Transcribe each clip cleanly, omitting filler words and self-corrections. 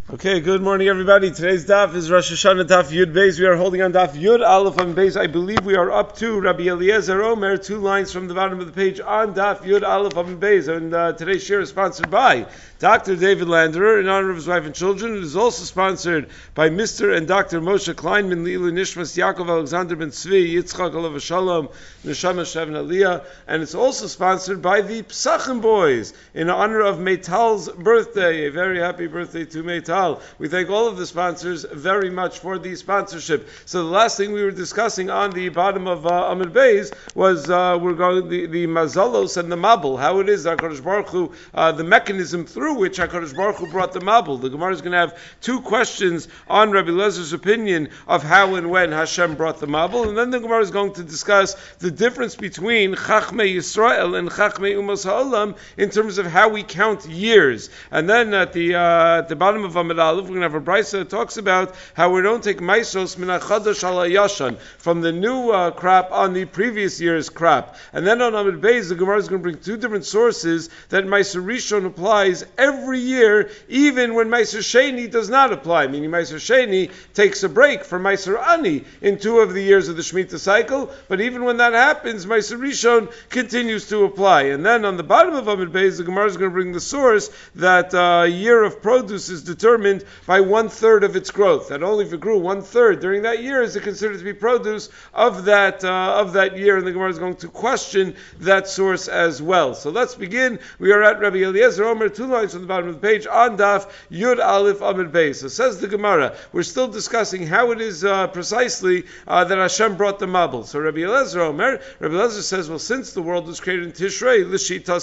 Okay, good morning everybody. Today's daf is Rosh Hashanah daf Yud Beis. We are holding on daf Yud Aleph on Beis. I believe we are up to Rabbi Eliezer Omer, 2 lines from the bottom of the page on daf Yud Aleph on Beis. And today's share is sponsored by Dr. David Landerer in honor of his wife and children. It is also sponsored by Mr. and Dr. Moshe Kleinman, Leila Nishmas, Yaakov Alexander Ben Tzvi, Yitzchak Alav Shalom, Neshama Shevin Aliyah. And it's also sponsored by the Psachim Boys in honor of Meital's birthday. A very happy birthday to Meital. We thank all of the sponsors very much for the sponsorship. So the last thing we were discussing on the bottom of Amud Beis was we're going the mazalos and the mabul. How it is HaKadosh Baruch Hu, the mechanism through which HaKadosh Baruch Hu brought the mabul. The Gemara is going to have 2 questions on Rabbi Elazar's opinion of how and when Hashem brought the mabul, and then the Gemara is going to discuss the difference between Chachmei Yisrael and Chachmei Umas Ha'olam in terms of how we count years. And then at the bottom of Amud Aleph, we're going to have a brisa that talks about how we don't take maisos min hachadash al hayashan, from the new crop on the previous year's crop. And then on Amud Beis, the Gemara is going to bring 2 different sources that Meiser Rishon applies every year, even when Meiser Sheni does not apply. Meaning Meiser Sheni takes a break from Meiser Ani in 2 of the years of the Shemitah cycle, but even when that happens, Meiser Rishon continues to apply. And then on the bottom of Amud Beis, the Gemara is going to bring the source that a year of produce is determined by 1/3 of its growth. That only if it grew 1/3 during that year is it considered to be produce of that year, and the Gemara is going to question that source as well. So let's begin. We are at Rabbi Eliezer Omer, 2 lines from the bottom of the page on daf Yud Aleph Amud Beis. So says the Gemara, we're still discussing how it is precisely that Hashem brought the mabul. So Rabbi Eliezer Omer, Rabbi Eliezer says, well, since the world was created in Tishrei, Lishita,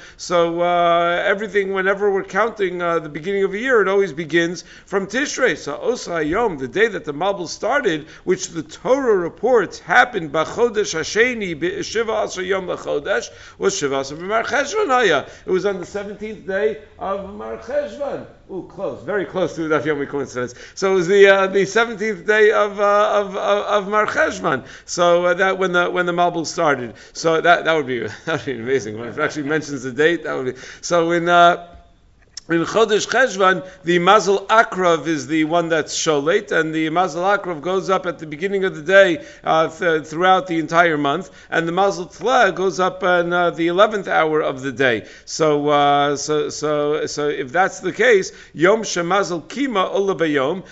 so everything, whenever we're counting the beginning of a year, it always begins from Tishrei. So Osa Yom, the day that the mabul started, which the Torah reports happened B'chodesh Hasheni Shiva Asar Yom L'chodesh, was Shiva Asar B'mar Cheshvan Haya. It was on the 17th day of Mar Cheshvan. Ooh, close, very close to Daf Yomi coincidence. So it was the 17th day of Mar Cheshvan. So that when the mabul started. So that would be amazing. When it actually mentions the date, that would be so in Chodesh Cheshvan, the Mazel Akrav is the one that's Sholet, and the Mazel Akrav goes up at the beginning of the day throughout the entire month, and the Mazel Tleh goes up in the 11th hour of the day. So if that's the case, Yom Shemazel Kima Ola Bayom,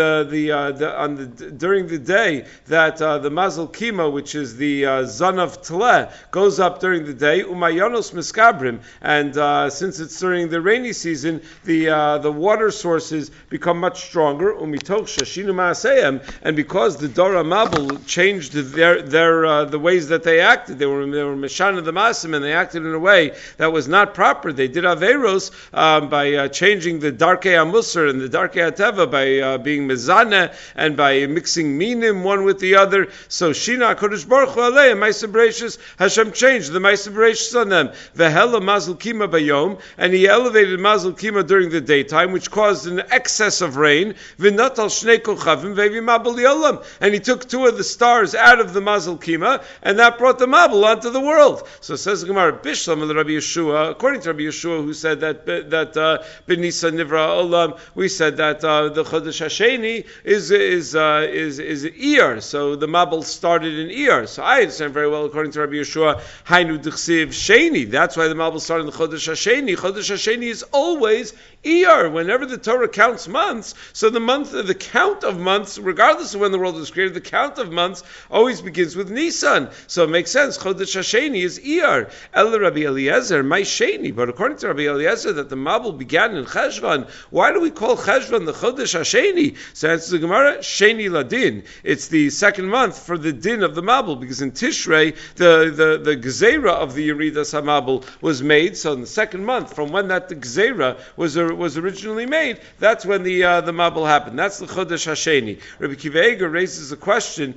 during the day that the Mazel Kima, which is the Zanav Tleh, goes up during the day, Umayonos Miskabrim, and since it's during the rainy season, the water sources become much stronger. Umitoch shashinu ma'aseyem, and because the Dora Mabul changed their the ways that they acted, they were meshana the masim, and they acted in a way that was not proper. They did averos by changing the darkei amusar and the darkei ateva by being mezana and by mixing minim one with the other. So Shina Kodesh Baruch Hu Aleim Ma'aser Bereishis, Hashem changed the Ma'aser Bereishis on them. Vehela Mazel Kima Bayom, and He elevated Mazel Kima during the daytime, which caused an excess of rain. V'natal shnei kochavim ve'vi mabul yolam, and He took 2 of the stars out of the Mazel Kima, and that brought the mabul onto the world. So says the Gemara, Bishlam Rabbi Yeshua, according to Rabbi Yeshua, who said that B'Nisa Nivra Olam, we said that the Chodesh Hasheni is Iyar, so the mabul started in Iyar. So I understand very well, according to Rabbi Yeshua, Hainu D'chsiv Sheni. That's why the mabul started in the Chodesh Hasheni. Chodesh Hasheni is always Iyar, whenever the Torah counts months, so the count of months, regardless of when the world was created, the count of months always begins with Nisan. So it makes sense. Chodesh Hasheni is Iyar. El Rabbi Eliezer, my Sheni. But according to Rabbi Eliezer, that the mabul began in Cheshvan. Why do we call Cheshvan the Chodesh Hasheni? So answers the Gemara, Sheni Ladin. It's the second month for the din of the mabul, because in Tishrei, the Gezerah of the Yeridas HaMabul was made. So in the second month, from when that the Gezerah was originally made, that's when the mabul happened. That's the Chodesh Hasheni. Rabbi Kiva Eger raises a question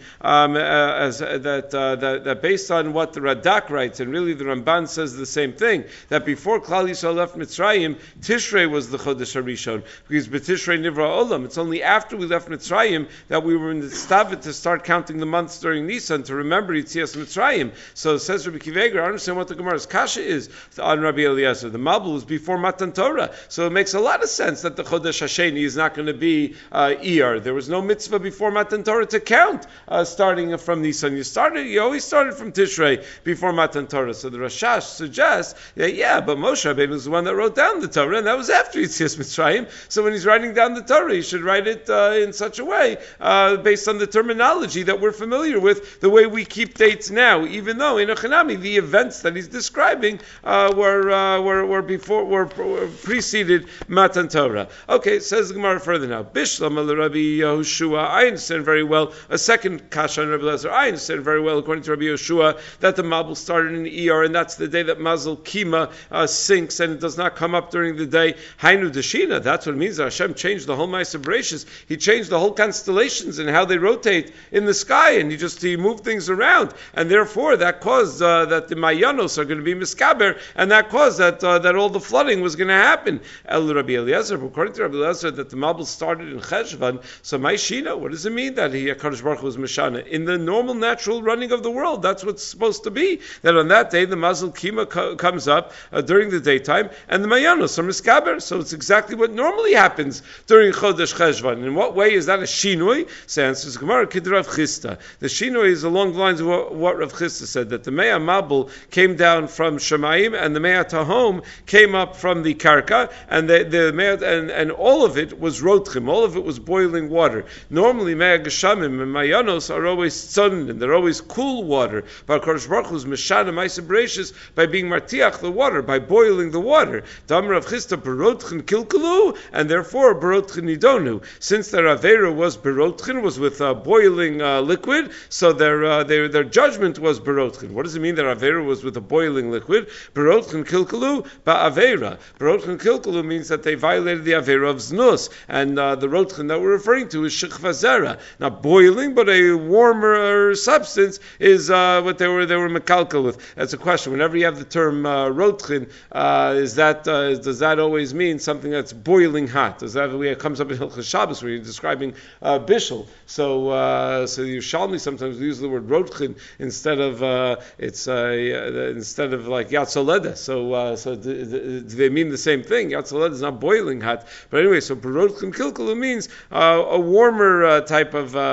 that based on what the Radak writes, and really the Ramban says the same thing, that before Klal Yisrael left Mitzrayim, Tishrei was the Chodesh HaRishon, because B'Tishrei Nivra Olam. It's only after we left Mitzrayim that we were in the Stavit to start counting the months during Nisan to remember Yitzias Mitzrayim. So it says Rabbi Kiva Eger, I understand what the Gemara's kasha is on Rabbi Eliezer. The mabul was before Matan Torah. Torah. So it makes a lot of sense that the Chodesh Hasheni is not going to be Iyar. There was no mitzvah before Matan Torah to count starting from Nisan. You always started from Tishrei before Matan Torah. So the Rashash suggests that, but Moshe Rabbeinu was the one that wrote down the Torah, and that was after Yetzias Mitzrayim. So when he's writing down the Torah, he should write it in such a way, based on the terminology that we're familiar with, the way we keep dates now, even though in Achanami, the events that he's describing were preceded Matan Torah. Okay, says the Gemara further now. Bishlam al Rabbi Yehoshua, I understand very well. A second kasha on Rabbi Lezer, I understand very well, according to Rabbi Yehoshua, that the Mabul started in Iyar, and that's the day that Mazel Kima sinks, and it does not come up during the day. Hainu Deshina, that's what it means. Hashem changed the whole Ma'aser Bereishis. He changed the whole constellations and how they rotate in the sky, and he moved things around, and therefore that caused that the Mayanos are going to be miskaber, and that caused that all the flooding was going to happen. El Rabbi Eliezer, according to Rabbi Eliezer, that the Mabul started in Cheshvan. So Ma'ishina, what does it mean that HaKadosh Baruch Hu was Mishana? In the normal, natural running of the world, that's what's supposed to be. That on that day the Mazel Kima comes up during the daytime, and the Mayanos are miskaber. So it's exactly what normally happens during Chodesh Cheshvan. In what way is that a shinui? So answers Gemara Kid Rav Chisda. The shinui is along the lines of what Rav Chisda said, that the Mea Mabul came down from Shemayim, and the Mea Tahom came up from the Karka, and the Mea, and all of it was rotchim, all of it was boiling water. Normally Mea Geshamim and Mayanos are always tzon, and they're always cool water. But HaKadosh Baruch Hu is Meshana Ma'aser Bereishis by being martiach the water, by boiling the water. Dam Rav Chisda berotchen kilkelu, and therefore berotchen nidonu. Since their avera was berotchen, was with boiling liquid, so their judgment was berotchen. What does it mean that avera was with a boiling liquid? Berotchen kilkelu ba'avera. Berotchen kilkelu means that they violated the avera of znus, and the rotchen that we're referring to is shikva zera. Not boiling, but a warmer substance is what they were mekalkal with. That's a question. Whenever you have the term rotchen, does that always mean something that's boiling hot? Does that it comes up in Hilchos Shabbos where you're describing bishul? So Yerushalmi sometimes use the word rotchen instead of instead of like yatzoleda. So do they mean the same thing? Yatzoleda is not boiling hot, but anyway. So berotchen kilkelu means a warmer type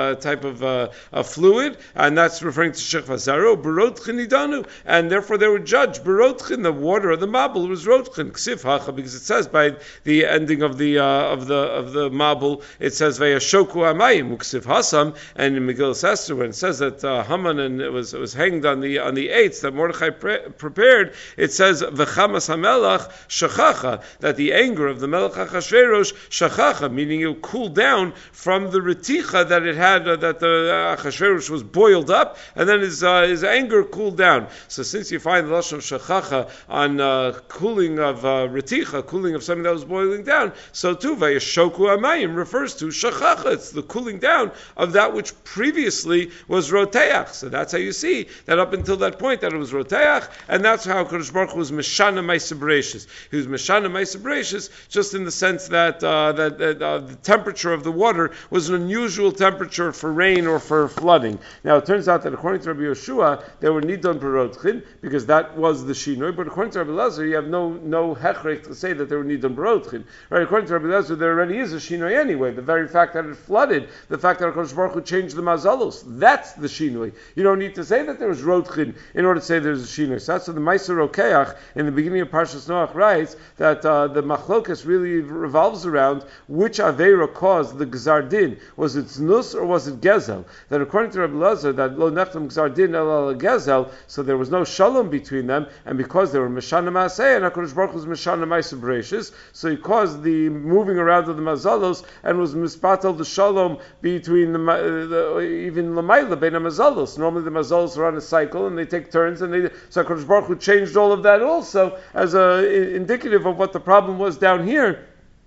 of fluid, and that's referring to shechva zaro. Berotchen idanu, and therefore they were judged. Berotchen, the water of the mabul was rotchen ksif hacha, because it says by the ending of the mabul, it says vayashoku amayim uksiv hasam, and in Megillas Esther when it says that Haman and it was hanged on the eights that Mordechai prepared, it says v'chamas hamelach shachacha, that the anger of the Melech Achashverosh shachacha, meaning it cooled down from the reticha that it had, that the Achashverosh was boiled up, and then his anger cooled down. So since you find the lashon shachacha on cooling of reticha, cooling of something that was boiling down, so too vayashoku amayim refers to shachacha. It's the cooling down of that which previously was roteach. So that's how you see that up until that point that it was roteach, and that's how Kadosh Baruch Hu was Meshana Ma'aser Bereishis. He was Meshana Ma'aser Bereishis just in the sense that the temperature of the water was an unusual temperature for rain or for flooding. Now it turns out that according to Rabbi Yehoshua, they were nidon berotchin because that was the shinoi, but according to Rabbi Lezer, you have no hechrech to say that they were nidon berotchin. Right? According to Rabbi Lezer, there already is a shinoi anyway. The very fact that it flooded, the fact that HaKadosh Baruch Hu changed the mazalos, that's the shinoi. You don't need to say that there was rotchin in order to say there's a shinoi. So that's what the Ma'aser Rokeach in the beginning of Parshas Noach writes, that the machlokas really revolves around which avera caused the gzar din. Was it znus or was it gezel? That according to Rabbi Lezer, that lo nechtam gzar din el gezel, so there was no shalom between them, and because they were meshana maaseh, and HaKadosh Baruch Hu was meshana ma'aser bereishis, so he caused the moving around of the mazalos and was mispatel the shalom between even lamayla bein mazalos. Normally the mazalos are on a cycle and they take turns, and so HaKadosh Baruch Hu changed all of that also as indicative of what the problem was down here.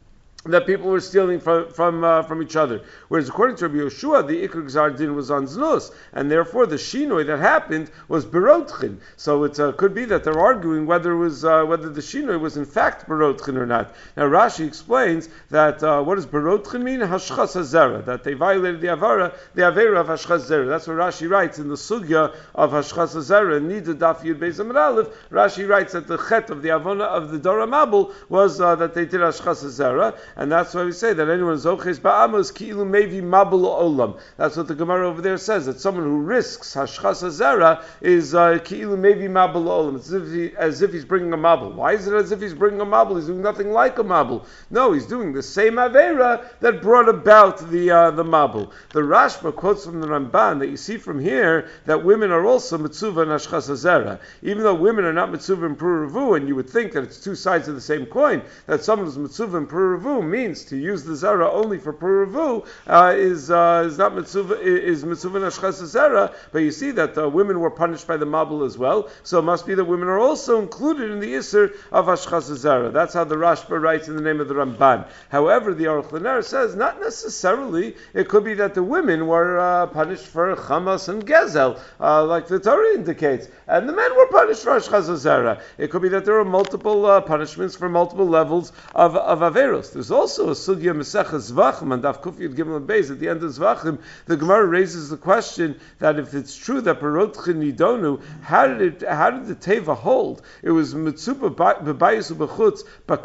that people were stealing from each other. Whereas according to Rabbi Yoshua, the Ikr Gzar Din was on Znus, and therefore the Shinoi that happened was Berotchin. So it could be that they're arguing whether the Shinoi was in fact Berotchin or not. Now Rashi explains that what does Berotchin mean? Hashchas HaZera, that they violated the Avera of Hashchas HaZera. That's what Rashi writes in the Sugya of Hashchas HaZera, Nida Daf Yud Beis Amud Aleph. Rashi writes that the Chet of the Avona of the Dora Mabul was that they did Hashchas HaZera. And that's why we say that anyone zoches ba'amos ki'ilu mevi mabul olam. That's what the Gemara over there says, that someone who risks hashchas hazera is ki'ilu mevi mabul olam. It's as if he's bringing a mabul. Why is it as if he's bringing a mabul? He's doing nothing like a mabul. No, he's doing the same avera that brought about the mabul. The Rashba quotes from the Ramban that you see from here that women are also mitzuva in hashchas hazera. Even though women are not mitzuva in pruruvu, and you would think that it's two sides of the same coin, that someone who's mitzuva in pruruvu means to use the zara only for puravu is not mitzvah, is mitzvah nashchas zara. But you see that women were punished by the mabul as well, so it must be that women are also included in the isser of hashchas zara. That's how the Rashba writes in the name of the Ramban. However, the Aruch LaNer says not necessarily. It could be that the women were punished for chamas and gezel, like the Torah indicates, and the men were punished for hashchas zara. It could be that there are multiple punishments for multiple levels of averos. There's also a sugya Mesechah Zvachim and Daf Kuf Yud Gimel and Beis at the end of Zvachim. The Gemara raises the question that if it's true that Perotchin Nidonu, how did the Teva hold? It was Mitzuba B'Bayis U'Bechutz, but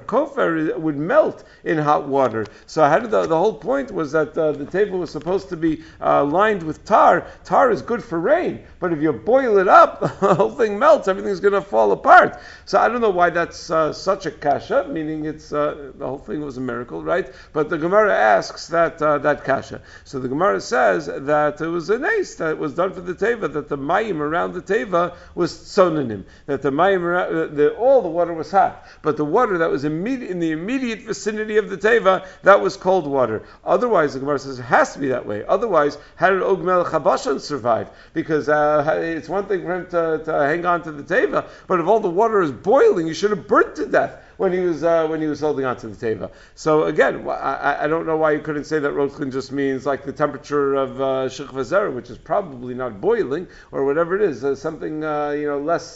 Kofer would melt in hot water. So how did the whole point was that the Teva was supposed to be lined with tar. Tar is good for rain, but if you boil it up, the whole thing melts. Everything's going to fall apart. So I don't know why that's such a kasha, meaning it's the whole thing was a miracle, right? But the Gemara asks that kasha. So the Gemara says that it was an ace that was done for the teva, that the mayim around the teva was tsonanim, that the mayim around, all the water was hot, but the water that was in the immediate vicinity of the teva, that was cold water. Otherwise, the Gemara says it has to be that way. Otherwise, how did Og Melech HaBashan survive? Because it's one thing for him to hang on to the teva, but if all the water is boiling, you should have burnt to death when he was holding on to the teva. So again, I don't know why you couldn't say that rotchin just means like the temperature of shich v'zera, which is probably not boiling or whatever it is, something less,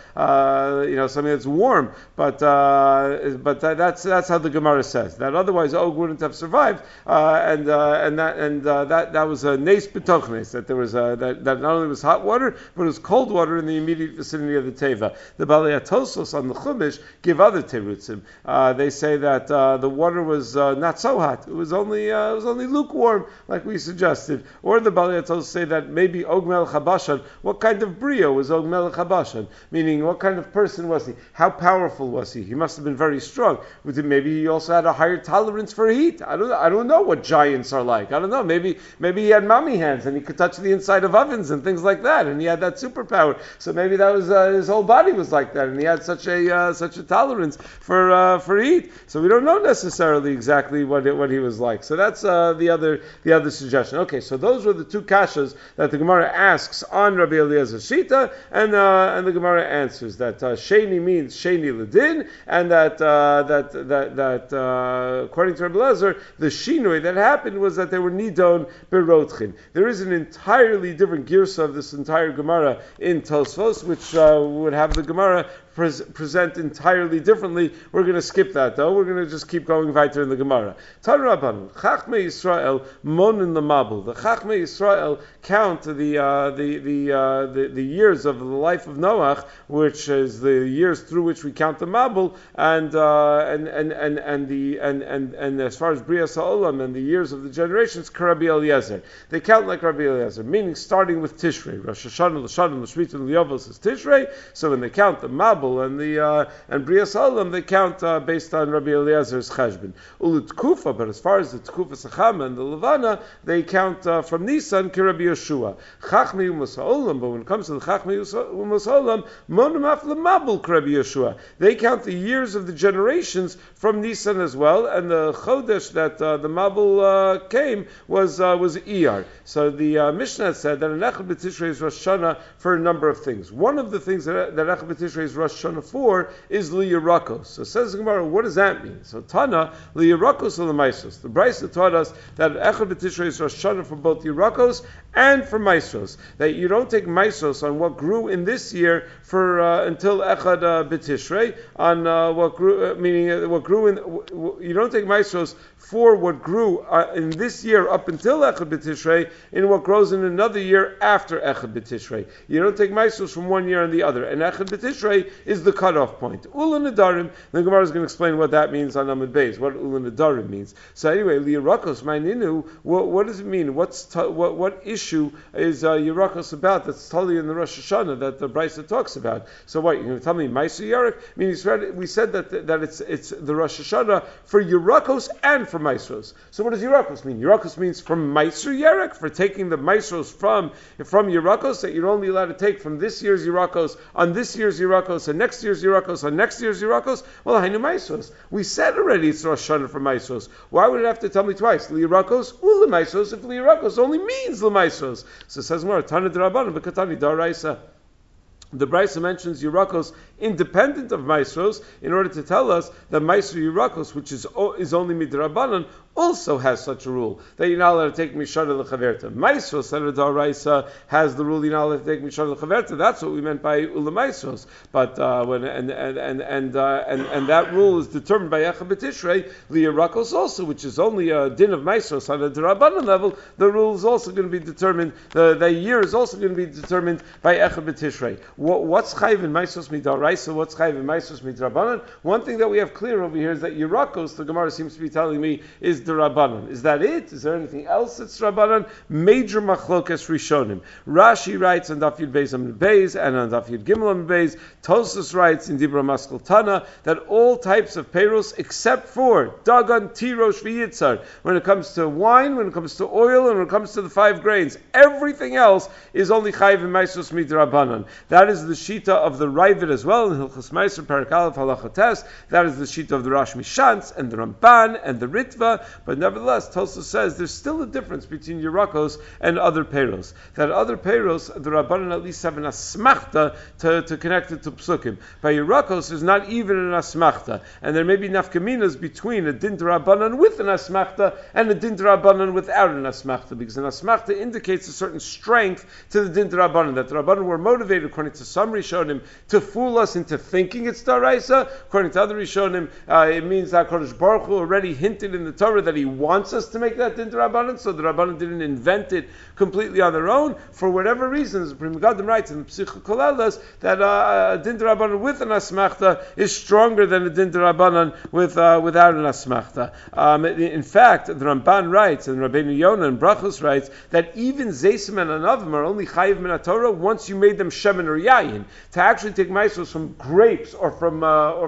something that's warm. But that's how the Gemara says that. Otherwise, Og wouldn't have survived, and that was a nes b'tochnes, that there was that not only was hot water, but it was cold water in the immediate vicinity of the teva. The Balei Atosos on the Chumash give other terutzim. They say that the water was not so hot; it was only lukewarm, like we suggested. Or the Balei Atosos say that maybe Og Melech HaBashan. What kind of brio was Og Melech HaBashan? Meaning, what kind of person was he? How powerful was he? He must have been very strong. Maybe he also had a higher tolerance for heat. I don't know what giants are like. I don't know. Maybe he had mommy hands and he could touch the inside of ovens and things like that, and he had that superpower. So maybe that was his whole body was like that, and he had such a tolerance for heat. So we don't know necessarily exactly what he was like. So that's the other suggestion. Okay, so those were the two kashas that the Gemara asks on Rabbi Eliezer's shita, and the Gemara answers that sheni means sheni ledin, and that according to Rabbi Eliezer, the shinoi that happened was that they were nidon berotchin. There is an entirely different girsa of this entire Gemara in Tosfos, which would have the Gemara present entirely differently. We're going to skip that though. We're going to just keep going weiter in the Gemara. Tan Rabban, Chachmei Yisrael monin the mabul. The Chachmei Yisrael count the years of the life of Noach, which is the years through which we count the mabul, and as far as Bria Sa'olam and the years of the generations, Rabbi Eliezer. They count like Rabbi Eliezer, meaning starting with Tishrei. Rosh Hashanah, L'Shanim, L'Shmita, L'Yovos is Tishrei. So when they count the mabul and Bria Sa'olam, they count based on Rabbi Eliezer's cheshbon. Ulut Kufa, but as far as the Tkufa Sachama and the Levana, they count from Nisan to Rabbi Yeshua. Chachmei U'Masa'olam, but when it comes to the Chachmei U'Masa'olam, Monam Af L'Mabul Rabbi Yeshua. They count the years of the generations from Nisan as well, and the Chodesh that the Mabul came was Iyar. So the Mishnah said that an Echad B'Tishrei is Rosh Hashanah for a number of things. One of the things that Echad B'Tishrei is Rosh Rosh Hashanah for is Liyarakos. So says the Gemara, what does that mean? So Tana, Liyarakos or Lemaisos. The Brisa taught us that Echad B'Tishrei is Rosh Hashanah for both Yerakos and for Maisros. That you don't take Maisros on what grew in this year for until Echad B'Tishrei, on what grew, meaning what grew in, you don't take Maisros for what grew in this year up until Echad B'Tishrei, in what grows in another year after Echad B'Tishrei. You don't take Maisros from one year and the other. And Echad B'Tishrei is the cutoff point. Ula Nadarim, the Gemara is going to explain what that means on Amud Beis, what Ula Nadarim means. So anyway, Liyarakos, Ma'ninu, what does it mean? What issue is Yerakos about that's totally in the Rosh Hashanah that the Brisa talks about? So what, you're going to tell me Ma'aser Yarek? I mean, we said that it's the Rosh Hashanah for Yerakos and for Maisros. So what does Yerakos mean? Yerakos means from Ma'aser Yarek, for taking the Maisros from Yerakos, that you're only allowed to take from this year's Yerakos on this year's Yerakos and next year's Yerakos on next year's Yerakos. Well, Hainu Maisros. We said already it's Rosh Hashanah for Maisros. Why would it have to tell me twice? Liyarakos or Lemaisos if Liyarakos only means Lemaisos. So it says more, Tana D'Rabbanan B'Katani D'Oraisa. The Brisa mentions Yerakos independent of Maisros in order to tell us that Maiser Yerakos, which is only Midrabanan, also has such a rule that you're not allowed to take Mishara L'Chaverta. Maisros D'Oraisa has the rule you're not allowed to take Mishara L'Chaverta. That's what we meant by Ula Maisros. But and that rule is determined by Echad B'Tishrei. Liyarakos also, which is only a din of Maisros on a D'Rabbanan level, the rule is also going to be determined. The year is also going to be determined by Echad B'Tishrei. What's Chayv in Maisros Midaraisa? What's Chayv in Maisros Midrabanan? One thing that we have clear over here is that Yerakos, the Gemara seems to be telling me, is the Rabbanan. Is that it? Is there anything else that's Rabbanan? Major Machlokas Rishonim. Rashi writes on Daf Yud Beis Amud Beis and on Daf Yud Gimel Amud Beis. Tosfos writes in Dibra Maskal Tana that all types of peiros except for Dagan, Tirosh, V'Yitzar, when it comes to wine, when it comes to oil, and when it comes to the 5 grains, everything else is only Chayv in Maisros Midrabanan. That is the Shita of the Ravid as well in Hilchos Meiser Perek Aleph Halacha Tes. That is the Shita of the Rosh Mishantz and the Ramban and the Ritva. But nevertheless, Tosfos says there's still a difference between Yerakos and other peiros. That other peiros, the Rabbanan at least have an asmachta to connect it to Psukim. By Yerakos, there's not even an asmachta, and there may be nafkaminas between a din Rabbanan with an asmachta and a din Rabbanan without an asmachta, because an asmachta indicates a certain strength to the din Rabbanan. That the Rabbanan were motivated, according to some Rishonim, to fool us into thinking it's Daraisa. According to other Rishonim, it means that Kodesh Baruch Hu already hinted in the Torah that He wants us to make that din Rabbanan, so the Rabbanan didn't invent it completely on their own. For whatever reasons, the Pri Megadim writes in the Psicha Kolelas that a din Rabbanan with an asmachta is stronger than a din Rabbanan without an asmachta. In fact, the Ramban writes, and Rabbeinu Yonah and Brachos writes, that even Zeisim and Anavim are only chayiv min Torah once you made them shemen or yayin. To actually take maisos from grapes or from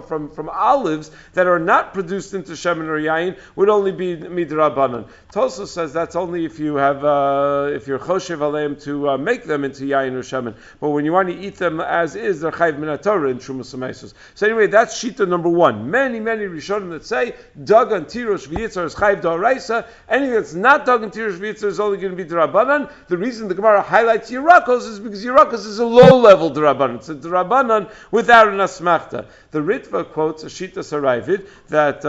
olives that are not produced into shemen or yayin would only be midrabanan. Tosfos says that's only if you have if you're choshev aleim to make them into yayin or shemen. But when you want to eat them as is, they're chayiv min Torah in Trumas Maisos. So anyway, that's shita number 1. Many Rishonim that say Dagan, Tirosh, V'Yitzar is chayiv d'oraisa. Anything that's not Dagan, Tirosh, V'Yitzar is only going to be d'Rabbanan. The reason the Gemara highlights Yerakos is because Yerakos is a low-level d'Rabbanan. It's a d'Rabbanan without an asmachta. The Ritva quotes a shita Saravid that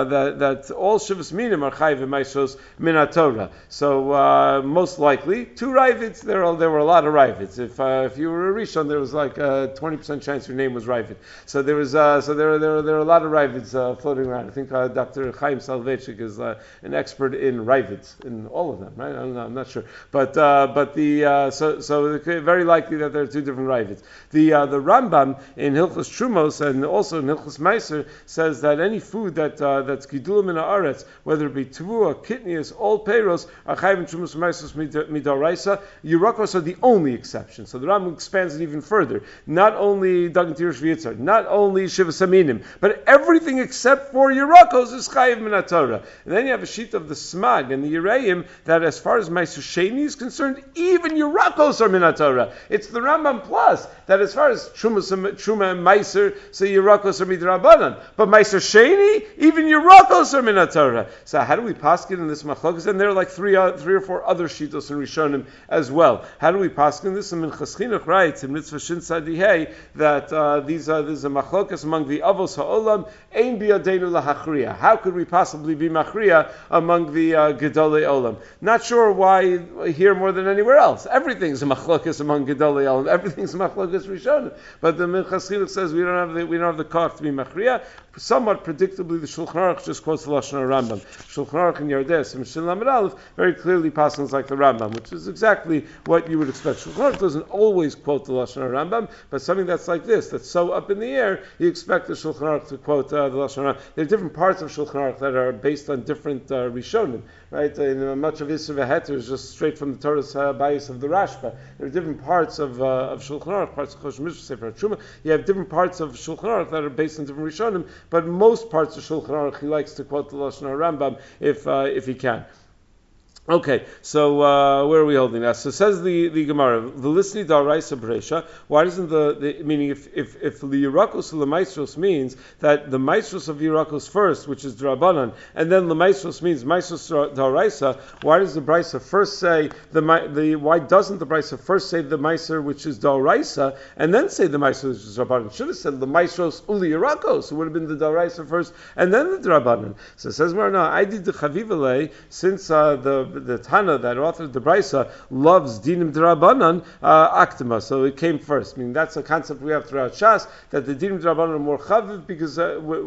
all Shivas Minim are chayiv Maisos min Torah. So most likely 2 Ravids. There were a lot of Ravids. If you were a Rishon, there was like a 20% chance your name was Ravid. So there were a lot of Ravids floating around. I think Dr. Chaim Soloveitchik is an expert in Ravids, in all of them, right? I don't know, I'm not sure, but so very likely that there are 2 different Ravids. The Rambam in Hilchos Trumos and also in Hilchos Meiser says that any food that's gidulim in haaretz, whether it be tavua, kitnius, all peiros, are chayv in Trumos Meisos midaraisa. Yerakos are the only exception. So the Rambam expands it even further. Not only Dagan, Tirosh, V'Yitzar, not only Shivas Aminim, but everything except for Yerakos is chayiv min Torah. And then you have a sheet of the Smag and the Yereim that, as far as Meiser Sheni is concerned, even Yerakos are min Torah. It's the Rambam plus that, as far as Truma and Meiser, so Yerakos are midrabanan. But Meiser Sheni, even Yerakos are min Torah. So how do we paskin in this machlokas? And there are like three or four other shitos in Rishonim as well. How do we paskin this? And Minchas Chinuch writes in Mitzvah Shin Sadihei that there's a machlokas among the avos ha'olam ein biyadeinu lahachriya. How could we possibly be machriya among the gedolei olam? Not sure why here more than anywhere else. Everything's a machlokas among gedolei olam. Everything's a machlokas Rishonim. But the Minchas Chinuch says we don't have the koch to be machriya. Somewhat predictably, the Shulchan Aruch just quotes the Lashon Rambam. Shulchan Aruch in Yardes and Mishnah Lamed Aleph very clearly passes like the Rambam, which is exactly what you would expect. Shulchan Aruch doesn't always quote the Lashon Rambam, but something that's like this, that's so up in the air, you expect the Shulchan Aruch to quote the Lashon Rambam. There are different parts of Shulchan Aruch that are based on different Rishonim, right? Much of Yisr V'Heter is just straight from the Torah's bias of the Rashba. There are different parts of Shulchan Aruch, parts of Chosh Mishra, Sefer HaTruma. You have different parts of Shulchan Aruch that are based on different Rishonim, but most parts of Shulchan Aruch he likes to quote the Lashon Rambam if he can. Okay, so where are we holding that? So says the Gemara, V'lisni da'araisa b'reisha. Why doesn't the meaning if liyirakos l'maisros means that the maisros of yirakos first, which is drabanan, and then l'maisros means maisros da'araisa? Why does the brisa first say why doesn't the brisa first say the maiser which is da'araisa and then say the maisros which is drabanan? Should have said the maisros uliyirakos. It would have been the da'araisa first and then the drabanan. So it says no, I did the chavivale since the Tana that authored the Brisa loves dinim d'Rabbanan aktima, so it came first. I mean that's a concept we have throughout Shas that the dinim d'Rabbanan are more chaviv because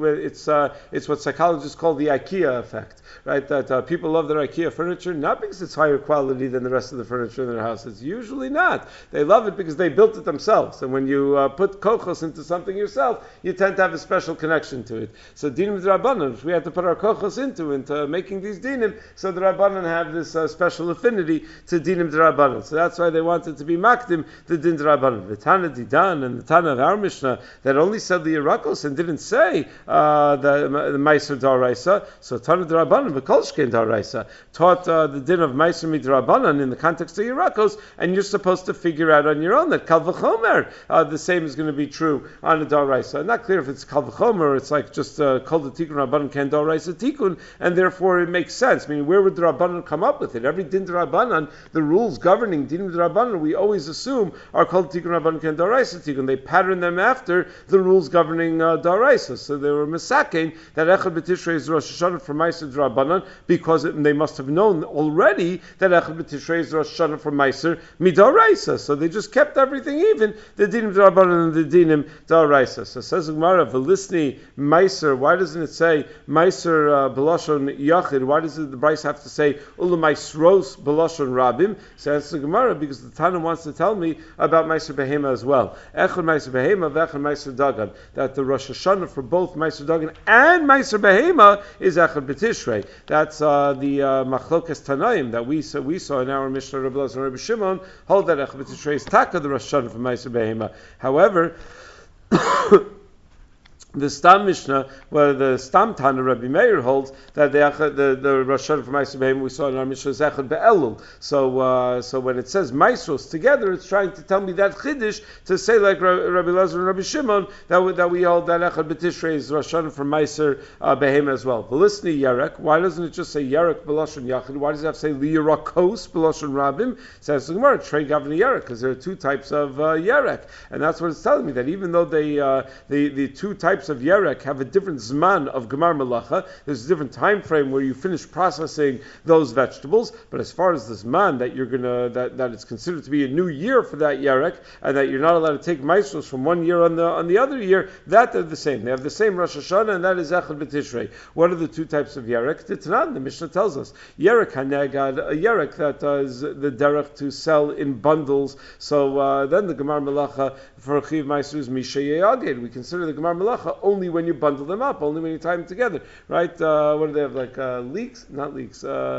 it's what psychologists call the IKEA effect, right? That people love their IKEA furniture not because it's higher quality than the rest of the furniture in their house. It's usually not. They love it because they built it themselves, and when you put kochos into something yourself, you tend to have a special connection to it. So dinim d'Rabbanan, which we have to put our kochos into making these dinim, so the Rabbanan have this special affinity to dinim d'Rabbanan. So that's why they wanted to be makdim the din d'Rabbanan. The Tana Didan and the Tana of our Mishnah that only said the Yerakos and didn't say the Meiser d'Araisa. So Tana d'Rabbanan, the Kolshkein d'Araisa, taught the din of Meiser d'Rabbanan in the context of Yerakos, and you're supposed to figure out on your own that Kal V'chomer the same is going to be true on the d'Araisa. Not clear if it's Kal V'chomer or it's like just Kol the Tikkun Rabbanan Ken d'Araisa Tikkun, and therefore it makes sense. I mean, where would the Rabbanan come up with it? Every din d'Rabbanan, the rules governing din d'Rabbanan, we always assume are called Tikkun Rabbanan Ken d'Araisa Tikkun. They pattern them after the rules governing d'Araisa. So they were misakein that Echad B'Tishrei is Rosh Hashanah for Meiser d'Rabbanan because they must have known already that Echad B'Tishrei is Rosh Hashanah for Meiser mid'Araisa. So they just kept everything even, the dinim d'Rabbanan and the dinim d'Araisa. So says the Gemara, V'lisni Meiser, why doesn't it say Meiser B'Lashon Yachid? Why does the Bryce have to say Ulumaisros B'Lashon Rabim? So that's the Gemara because the Tana wants to tell me about Meiser Behema as well. Echad Meiser Behema, V'echad Meiser Dagan. That the Rosh Hashanah for both Meiser Dagan and Meiser Behema is Echad B'Tishrei. That's the Machlokas Tanaim that we saw in our Mishnah Rabbi Elazar and Rabbi Shimon hold that Echad B'Tishrei is Taka the Rosh Hashanah for Meiser Behema. However, the Stam Mishnah, where the Stam Tana Rabbi Meir holds that the Rosh Hashanah for Meiser Behema we saw in our Mishnah is Echad Be'elul. So when it says Meisros together, it's trying to tell me that Chiddush to say like Rabbi Elazar and Rabbi Shimon that we hold that Echad B'Tishrei is Rosh Hashanah for Meiser Behema as well. V'lisni Yarek, why doesn't it just say Yarek B'Lashon Yachid? Why does it have to say Liyarakos B'Lashon Rabim? Says the Gemara, Trei Gavni Yarek, because there are two types of Yarek, and that's what it's telling me, that even though the two types of Yerek have a different zman of Gemar Malacha. There's a different time frame where you finish processing those vegetables, but as far as the zman that you're gonna that it's considered to be a new year for that Yerek, and that you're not allowed to take maestros from one year on the other year, that they're the same. They have the same Rosh Hashanah, and that is Echad B'Tishrei. What are the two types of Yerek? Titanan, the Mishnah tells us. Yerek Hanegad, a Yerek that is the derech to sell in bundles. So then the Gemar Malacha for Chiv Maestros Misha Yagid. We consider the Gemar Malacha only when you bundle them up, only when you tie them together, right? What do they have, like leeks? Not leeks.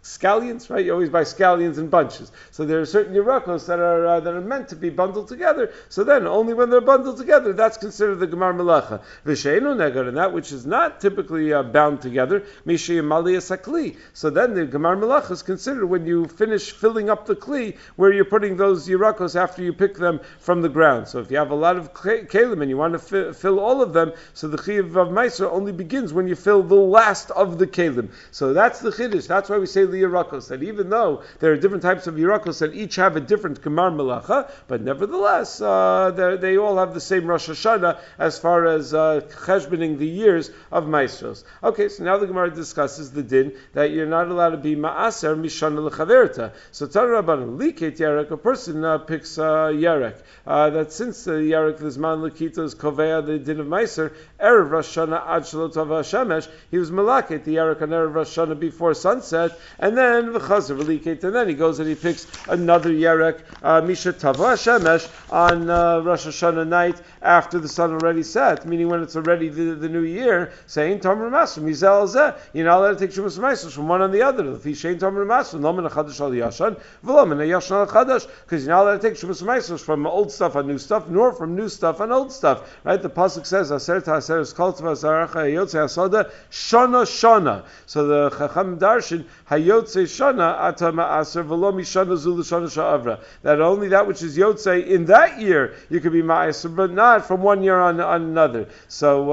scallions, right? You always buy scallions in bunches. So there are certain Yerakos that are meant to be bundled together. So then, only when they're bundled together, that's considered the Gemar Melacha. V'sheinu negar, and that which is not typically bound together, Mishi Yamali Sakli. So then the Gemar Melacha is considered when you finish filling up the Kli, where you're putting those Yerakos after you pick them from the ground. So if you have a lot of Kalim and you want to fill all of them, so the Chiv of Meiser only begins when you fill the last of the Kalim. So that's the Chiddush. That's why we say the Yerakos, that even though there are different types of Yerakos that each have a different Gemar Melacha, but nevertheless, they all have the same Rosh Hashanah as far as cheshboning the years of Maestros. Okay, so now the Gemara discusses the din that you're not allowed to be Ma'aser Mishana L'Chaverta. So Tana Rabbanan, Liket Yarek, a person picks Yarek. That since the Yarek Vizman Lakita is Kovea, the din of Meiser, Erev Rosh Hashanah Ad Shelo Tava Shemesh, he was Malaket, the Yarek on Erev Rosh Hashanah before sunset, and then V'chazer V'liket, and then he goes and he picks another Yarek, Misha Tava Shemesh, on Rosh Hashanah night after the sun already set, meaning when it's already the new year, saying Tomer Masr, Mizel Zeh, you're not allowed to take Shumas Maisros from one on the other. If he's saying Tomer Masr, Lo Min HaChadash Al Yashan, V'lo Min HaYashan Al Chadash, because you're not allowed to take Shumas Maisros from old stuff on new stuff, nor from new stuff on old stuff. Right? The pasuk says, Aser Ta'aser Es Kol Tzva Zaracha Hayotze Hasoda Shana Shana. So the Chacham Darshan Hayotze Shana Ata Ma'aser V'lo Mishana Zul Shana Sha'avra. That only that which is Yotze in that year you could be Ma'aser, but not from one year on another. So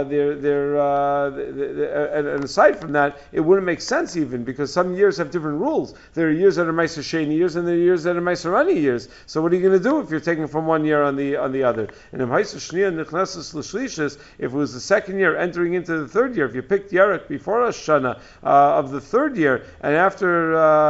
and aside from that, it wouldn't make sense even because some years have different rules. There are years that are Meiser Sheni years, and there are years that are Meiser Ani years. So what are you going to do if you're taking from one year on the other? And if it was the second year entering into the third year, if you picked Yarek before Rosh Hashanah of the third year, and after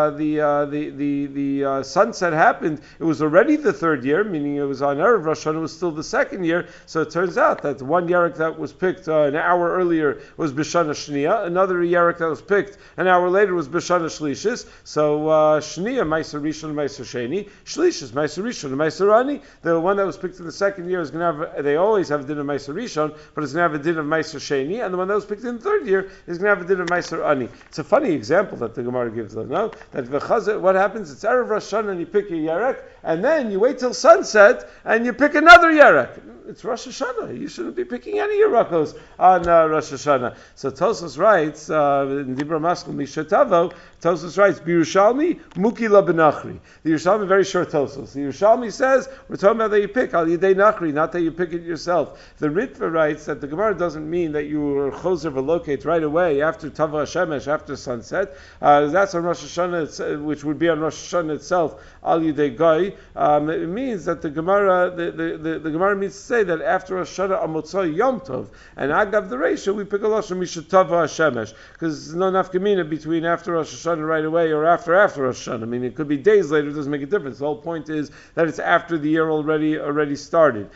the sunset happened, it was already the third year, meaning it was on Erev Rosh Hashanah, it was still the second year. So it turns out that one Yarek that was picked an hour earlier was B'Shana Shniya, another Yarek that was picked an hour later was B'Shana Shlishis. So Shniya, Meiser Rishon, Meiser Sheni, Shlishis, Meiser Rishon, Meiser Ani. The one that was picked in the second year is going to have, they always have a din of Meiser Rishon, but it's going to have a din of Meiser Sheni, and the one that was picked in the third year is going to have a din of Meiser Ani. It's a funny example that the Gemara gives them, no? That what happens, it's Erev Rosh Hashanah and you pick a Yarek, and then you wait till sunset and you pick another Yarek. It's Rosh Hashanah. You shouldn't be picking any Yerakos on Rosh Hashanah. So Tosfos writes, in Dibra Maskul Mishatavo, Tosfos writes, B'Yerushalmi, Muki La B'Nachri. The Yerushalmi, very short Tosfos. The Yerushalmi says, we're talking about that you pick, Al Yidei Nachri, not that you pick it yourself. The Ritva writes that the Gemara doesn't mean that you were Choser V'Locate right away after Tava Hashemesh, after sunset. That's on Rosh Hashanah, which would be on Rosh Hashanah itself, Al Yidei Goy. It means that the Gemara, the Gemara means to say that after Rosh Hashanah Amotzai Yom Tov and Agav the Reisha we pick a lashon Mishatava Hashemesh because there's no nafkamina between after Rosh Hashanah right away or after Rosh Hashanah. I mean it could be days later. It doesn't make a difference. The whole point is that it's after the year already started.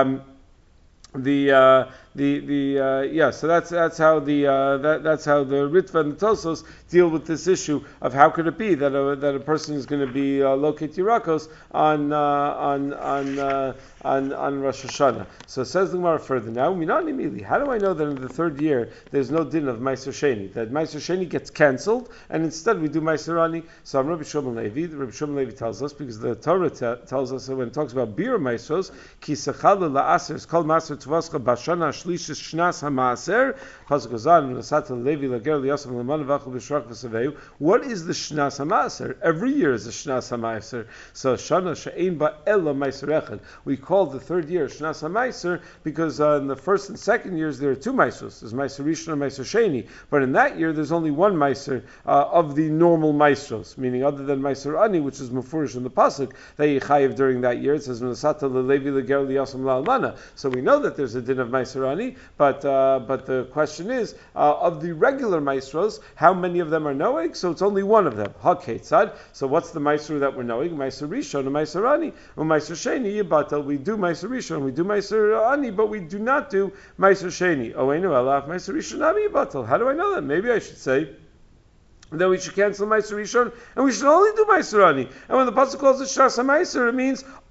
So that's how the Ritva and the Tosos deal with this issue of how could it be that a person is going to be locate Yerakos on Rosh Hashanah. So it says the Gemara further now. How do I know that in the third year there's no din of Meiser Sheni? That Meiser Sheni gets cancelled and instead we do Meiser Ani. So Rabbi Shimon Levi tells us because the Torah tells us that when it talks about beer Meisros, ki sechal la'aser is called Maser Tvoscha Bashana Shlishis Shnas HaMaaser. Pasuk goes on. Levi Lager Liyasam Laman Vachel B'Shrach V'Saveu. What is the Shnas HaMaaser? Every year is a Shnas HaMaaser. So Shana She'ein Ba Ela Meiser Echad. We call the third year Shnas HaMaaser because in the first and second years there are two Maisros. There's Meiser Rishon and Meiser Sheni. But in that year there's only one Meiser of the normal Maisros, meaning other than Meiser Ani, which is Mufurish in the pasuk that Yechayev during that year. It says Menasata Levi Lager Liyasam La'almana. So we know that there's a din of Meiser Ani, but the question is of the regular Maisros, how many of them are knowing? So it's only one of them. HaKetzad. So what's the Meiser that we're knowing? Meiser Rishon and Meiser Ani. Or Meiser Sheni Yibatel. We do Meiser Rishon, we do Meiser Ani, but we do not do Meiser Sheni. Oenu Elaf Meiser Rishon Ani Yibatel. How do I know that? Maybe I should say that we should cancel Meiser Rishon and we should only do Meiser Ani. And when the pasuk calls it Shnas HaMeiser, it means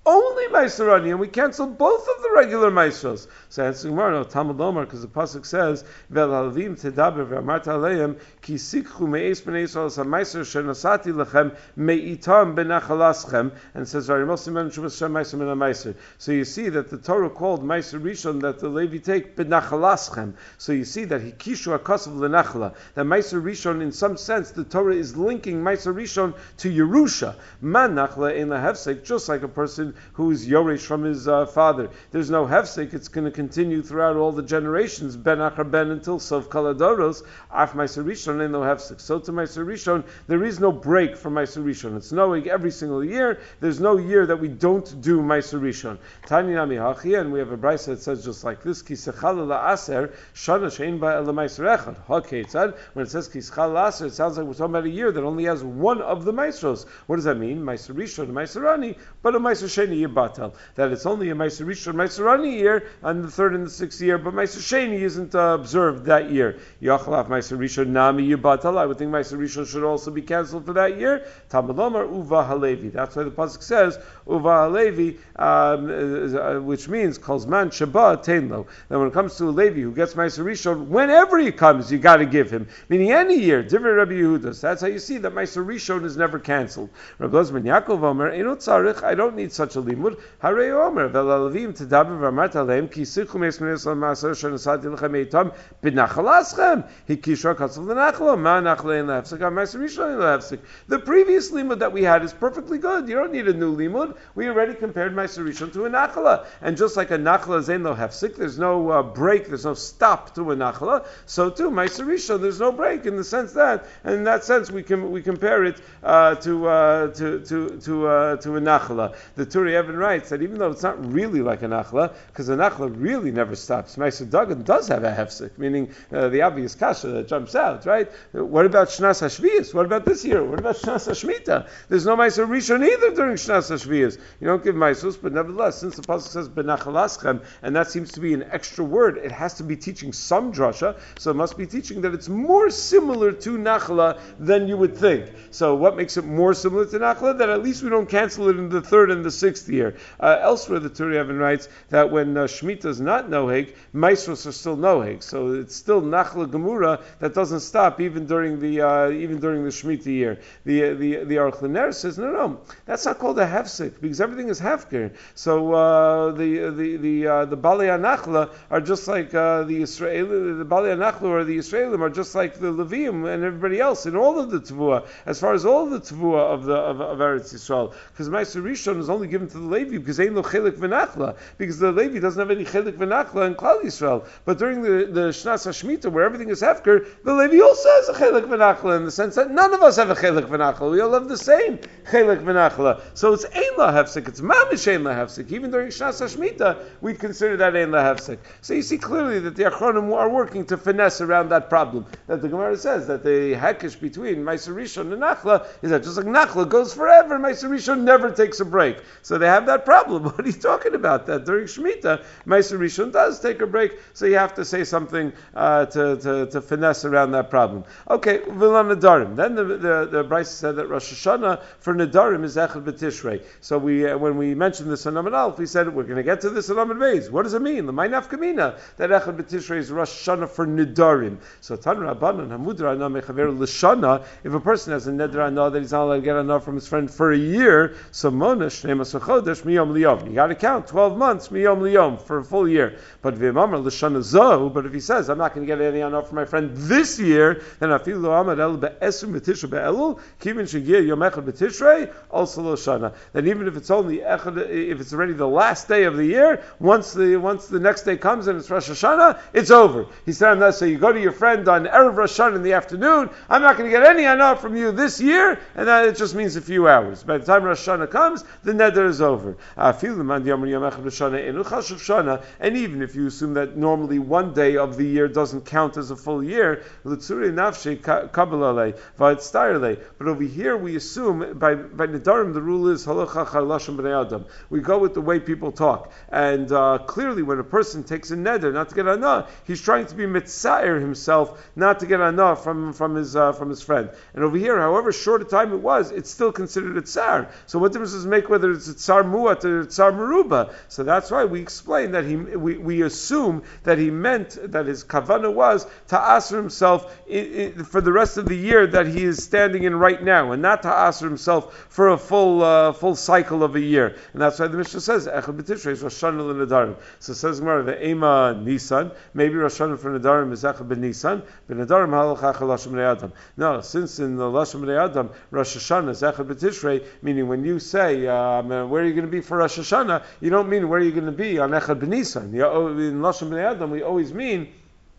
only Maiserani, and we cancel both of the regular Maisros. So answering Gemara, no, Talmud Lomar, because the pasuk says, "Ve'alavim tedaber ve'amarta aleim ki sikchu me'es b'nei Yisrael ha'maiser shenosati lechem me'itam benachalaschem," and it says, "Varimos imen shuvas shem maiser min ha'maiser." So you see that the Torah called Maiser Rishon that the Levi take benachalaschem. So you see that he kishu hakasav lenachla. That Maiser Rishon, in some sense, the Torah is linking Maiser Rishon to Yerusha. Man nachla in the hefsek, just like a person who is Yoresh from his father. There's no hefsek; it's going to continue throughout all the generations, ben achar ben, until Sof Kaladoros. Af Maiser Rishon ain't no hefsek. So to Maiser Rishon, there is no break for Maiser Rishon. It's knowing every single year. There's no year that we don't do Maiser Rishon. Tani nami hachi, and we have a brayso that says just like this: Ki sechal la'aser shana shein ba el Maiser echad. Haketzad. When it says Ki sechal la'aser, it sounds like we're talking about a year that only has one of the Maisros. What does that mean? Maiser Rishon, Maiserani, but a Maiser Sheni Yibatal. That it's only a Maiser Rishon, Maiserani year, and the third and the sixth year, but Maiser Sheni isn't observed that year. Yachalaf Maiser Rishon Nami Yibatal. I would think Maiser Rishon should also be cancelled for that year. Talmud Lomar Uva Halevi. That's why the pasuk says Uva Halevi, which means Kolzman Shaba Teinlo. Then when it comes to a Levi who gets Maiser Rishon, whenever he comes, you got to give him. Meaning any year. Divrei Rabbi Yehuda. So that's how you see that Maiser Rishon is never cancelled. Rabbi Lozman Yaakov Omer, Eino Tzarich, I don't need such a limud. Harei Omer, Ve'lalavim Tedaber V'amart Aleim, Ki Sichum Esmin Yisrael Ma'aser Shenosati Lechem Eitam, B'nachalaschem, Hi Kishra Katzav L'nachla, Ma Nachla Ein Lehefsek, HaMaiser Rishon Ein Lehefsek. The previous limud that we had is perfectly good. You don't need a new limud. We already compared Maiser Rishon to a nachla. And just like a nachla is Ein Lehefsek, there's no break, there's no stop to a nachla, so too, Maiser Rishon, there's no break in the sense that, and in that sense, we compare it to a nachla. The Turi Evan writes that even though it's not really like a nachla, because a nachla really never stops. Maiser Dagan does have a hefsek, meaning the obvious kasha that jumps out, right? What about Shnas HaShviyas? What about this year? What about Shnas HaShmita? There's no Maiser Rishon either during Shnas HaShviyas. You don't give Maisus, but nevertheless, since the pasuk says Benachalaschem, and that seems to be an extra word, it has to be teaching some drasha, so it must be teaching that it's more similar to nachla than you would think. So what makes it more similar to nachla? That at least we don't cancel it in the third and the sixth year. Elsewhere, the Turi Evan writes that when Shemitah is not noheg, Maisros are still noheg. So it's still nachla gemura that doesn't stop even during the Shemitah year. The Aruch LaNer says no, that's not called a hefsek because everything is hefker. So the Balei HaNachla are just like the Balei HaNachla or the Yisraelim are just like the Levium and everybody else in all of the Tavua, as far as all of the Tavua of Eretz Yisrael. Because Maiser Rishon is only given to the Levi because ain't no chelik v'nachla, because the Levi doesn't have any chelik v'nachla in Klal Yisrael. But during the Shnas HaShmita, where everything is hefker, the Levi also has a chelik v'nachla in the sense that none of us have a chelik v'nachla. We all have the same chelik v'nachla. So it's ein la hefsek. It's mamish ein la hefsek. Even during Shnas HaShmita, we consider that ein la hefsek. So you see clearly that the Achronim are working to finesse around that problem. That the Gemara says that the hekesh between Maiser Rishon and Nachla is that just like Nachla goes forever, Maiser Rishon never takes a break. So they have that problem. What are you talking about? That during Shemitah, Maiser Rishon does take a break, so you have to say something to finesse around that problem. Okay, Vilan Nadarim. Then the Bryce said that Rosh Hashanah for Nadarim is Echad B'Tishrei. So when we mentioned this in Amud Aleph, we said we're going to get to this in Amud Beis. What does it mean? The Ma'inaf Kamina that Echad B'Tishrei is Rosh Hashanah for Nadarim. So Tan Rabbanan Hamudra Ana Mechaver L'Shana. If a person has a neder anah that he's not allowed to get anah from his friend for a year, so Mona Shnei Masar Chodesh Miyom Liyom. You got to count 12 months Miyom Liyom for a full year. But V'Amar L'Shana Zo. But if he says I'm not going to get any anah from my friend this year, then Afilu Lo Amad El Be'Esrim B'Tishrei Be'Elul Kivin Shegiyah Yom Echad B'Tishrei Also L'Shana. Then even if it's only Echad, if it's already the last day of the year, once the next day comes and it's Rosh Hashanah, it's over. He said I'm not. So you go to your friend on Erev Rosh Hashanah in the afternoon. I'm not going to get any anah from you this year, and that it just means a few hours. By the time Rosh Hashanah comes, the neder is over. And even if you assume that normally one day of the year doesn't count as a full year, but over here we assume by nedarim the rule is we go with the way people talk, and clearly when a person takes a neder not to get anah, he's trying to be mitzair himself not to get anah from his friend. And over here, however short a time it was, it's still considered a tsar. So what difference does it make whether it's a tsar muat or tsar meruba. So that's why we explain that we assume that he meant that his kavanah was to asr himself for the rest of the year that he is standing in right now, and not to asr himself for a full cycle of a year. And that's why the Mishnah says Echad B'Tishrei is Rosh Hashanah l'Nedarim. So it says Gemara the Ema Nisan, maybe Rosh Hashanah for Nedarim is Echad B'Nisan, B'Nedarim halacha Lashon B'nei Adam. No, since in the Lashon B'nei Adam Rosh Hashanah is Echad B'Tishrei, meaning when you say where are you going to be for Rosh Hashanah, you don't mean where are you going to be on Echad B'Nisan. In Lashon B'nei Adam we always mean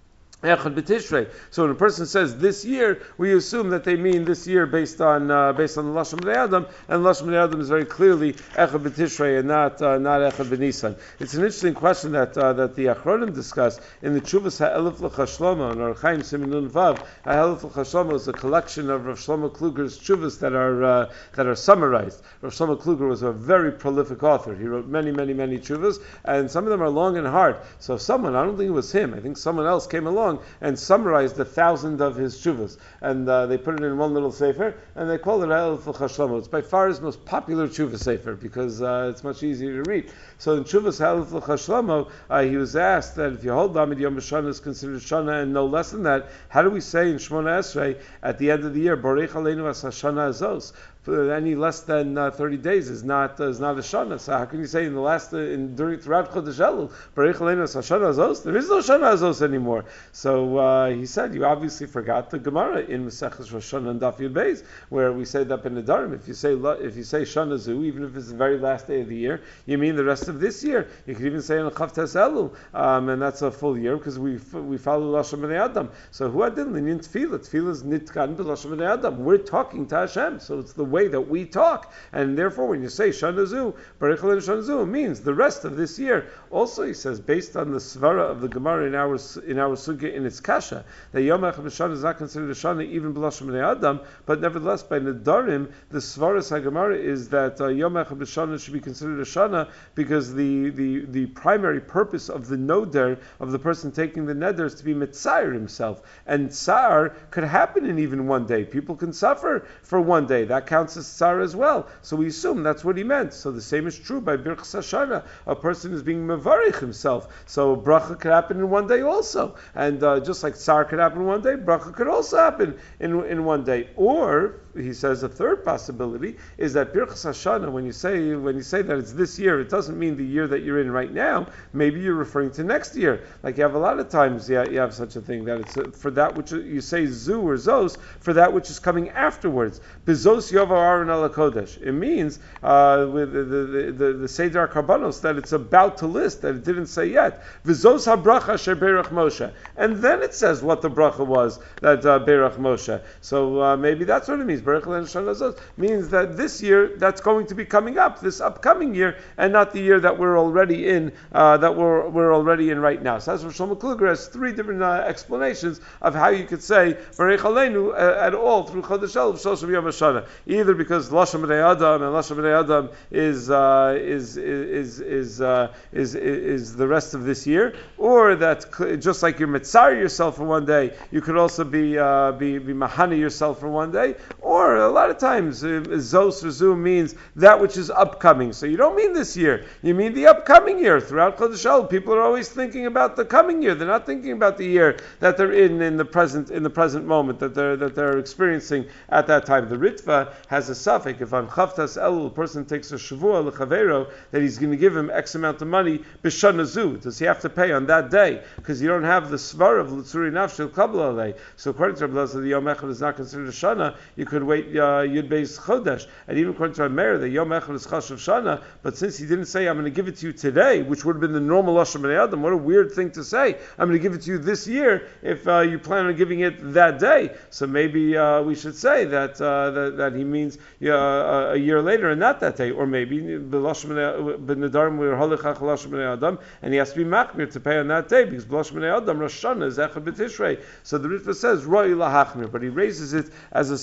Echad B'Tishrei. So when a person says this year, we assume that they mean this year based on the Lashon B'nei Adam, and Lashon B'nei Adam is very clearly Echad B'Tishrei and not Echad B'Nisan. It's an interesting question that the Achronim discuss in the Tshuvas Ha'elef L'cha Shlomo and Orach Chaim Siman Nun Vav. Ha'elef L'cha Shlomo is a collection of Rav Shlomo Kluger's Tshuvas that are summarized. Rav Shlomo Kluger was a very prolific author. He wrote many Tshuvas, and some of them are long and hard. So someone, I don't think it was him, I think someone else came along and summarized 1,000 of his tshuvas, and they put it in one little sefer, and they call it Ha'elef L'cha Shlomo. It's by far his most popular tshuva sefer because it's much easier to read. So in Tshuvas Ha'elef L'cha Shlomo, he was asked that if you hold Lamed Yom Shana is considered Shana, and no less than that, how do we say in Shmona Esrei at the end of the year, Borech Aleinu as Hashana Azos? Any less than 30 days is not a Shana. So how can you say in the last throughout Chodesh Elul, Barich Aleinu Shana Azos? There is no Shana Azos anymore. So he said, you obviously forgot the Gemara in Maseches Rosh Hashanah and Daf Yud Beis, where we say that in Nedarim, if you say Shana Zu, even if it's the very last day of the year, you mean the rest of this year. You could even say in Chavtes Elul, and that's a full year because we follow Lashon B'nei Adam. So who adin linyan Tefillah? Tefillah is nitkan b'Lashon B'nei Adam. We're talking to Hashem, so it's the way that we talk, and therefore when you say Shana Zu, Barich Aleinu Shana Zu, it means the rest of this year. Also, he says, based on the svara of the Gemara in our sugya in its kasha, that Yom Echad B'Shana is not considered a Shana even b'Lashon B'nei Adam, but nevertheless by Nedarim, the svaras HaGemara is that Yom Echad B'Shana should be considered a Shana because the primary purpose of the noder, of the person taking the neder, is to be mitzair himself, and tsar could happen in even one day. People can suffer for one day. That counts as tsar as well. So we assume that's what he meant. So the same is true by Birchas Hashana. A person is being mevarich himself. So bracha could happen in one day also. And just like tsar could happen in one day, bracha could also happen in one day. Or, he says, a third possibility is that Birchas Hashana, when you say that it's this year, it doesn't mean the year that you're in right now. Maybe you're referring to next year. Like you have a lot of times, you have such a thing, that it's for that which you say zu or zos, for that which is coming afterwards. Bezos Yovar Aaron Ala Kodesh. It means with the Seder Karbanos that it's about to list, that it didn't say yet. V'zos habracha asher berach Moshe. And then it says what the bracha was that berach Moshe. So maybe that's what it means. Berach Aleinu Shana Azos means that this year that's going to be coming up, this upcoming year, and not the year that we're already in, that we're already in right now. So as Rav Shlomo Kluger has three different explanations of how you could say Berach Aleinu at all through Chodesh Elul Shloshim Yom HaShana. Either because Lashon B'nei Adam, and Lashon B'nei Adam is the rest of this year, or that just like you're mitzar yourself for one day, you could also be mahani yourself for one day. Or a lot of times zos or zu means that which is upcoming. So you don't mean this year, you mean the upcoming year. Throughout Chodesh Elul, people are always thinking about the coming year. They're not thinking about the year that they're in the present moment that they're experiencing at that time. The Ritva has a suffix. If on Chavtas Elul a person takes a shavua lechavero, that he's going to give him X amount of money b'shana zu. Does he have to pay on that day? Because you don't have the svar of l'tzuri nafshel kabbalah alei. So according to Rabbi Lazar, the Yom Echad is not considered a shana. You could wait Yud Beis Chodesh. And even according to Meir, the Yom Echad is chashav shana. But since he didn't say I'm going to give it to you today, which would have been the normal Lashon B'nei Adam, what a weird thing to say. I'm going to give it to you this year if you plan on giving it that day. So maybe we should say that he means a year later and not that day, or maybe b'nedarim we're holichach Lashon B'nei Adam, and he has to be machmir to pay on that day because Lashon B'nei Adam Rosh Hashanah is Echad B'Tishrei. So the Ritva says Roi lahachmir, but he raises it as a suffix.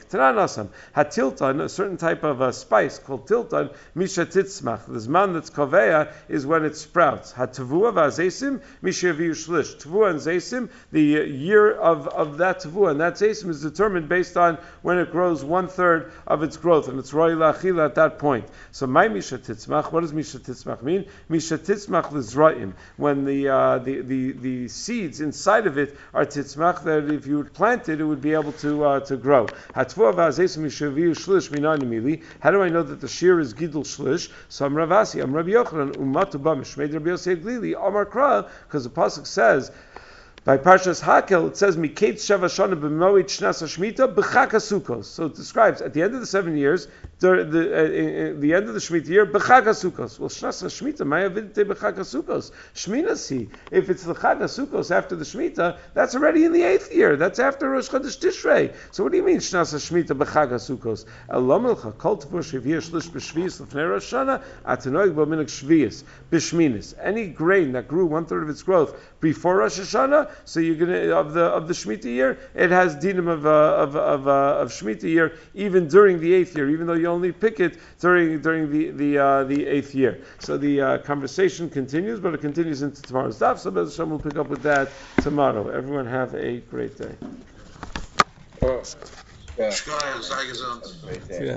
Tanan Asam. Hatiltan, a certain type of spice called tiltan, Misha Titzmach. The Zman that's Koveya is when it sprouts. Hatavua Vazesim, Misha Yaviu Shlish. Tavua and Zesim, the year of that Tavua and that Zesim is determined based on when it grows 1/3 of its growth, and it's Roy Lachila at that point. So my Misha Titzmach, what does Misha Titzmach mean? Misha Titzmach Lizraim, when the seeds inside of it are Titzmach, that if you would plant it, it would be able to grow. How do I know that the shear is Gidul Shlish? So I'm Ravasi, I'm Rabbi Yochanan, Umatu Ba Mishmei Rabbi Yosef Glili, Amar Kra, because the pasuk says, by Parshas Hakel, it says, Miketz Sheva Shana b'moed Shnas HaShmita b'chak HaSukkos. So it describes, at the end of the 7 years, the end of the Shemitah year, b'chak HaSukkos. Well, Shnas HaShmita, Maya Vidite b'chak HaSukkos. Shminasi, if it's the Chag HaSukkos after the Shemitah, that's already in the 8th year. That's after Rosh Chodesh Tishrei. So what do you mean, Shnas HaShmita b'chag HaSukkos? Elam elcha, kol tevur sheviyah shlish b'shviyas l'fnei Rosh Hashanah, atanoig b'minik shviyas, b'shminis. Any grain that grew 1/3 of its growth before Rosh Hashanah, so you're gonna of the Shemitah year, it has dinim of Shemitah year even during the 8th year, even though you only pick it during the 8th year. So the conversation continues, but it continues into tomorrow's daf. So Be'ez Hashem will pick up with that tomorrow. Everyone have a great day. Yeah.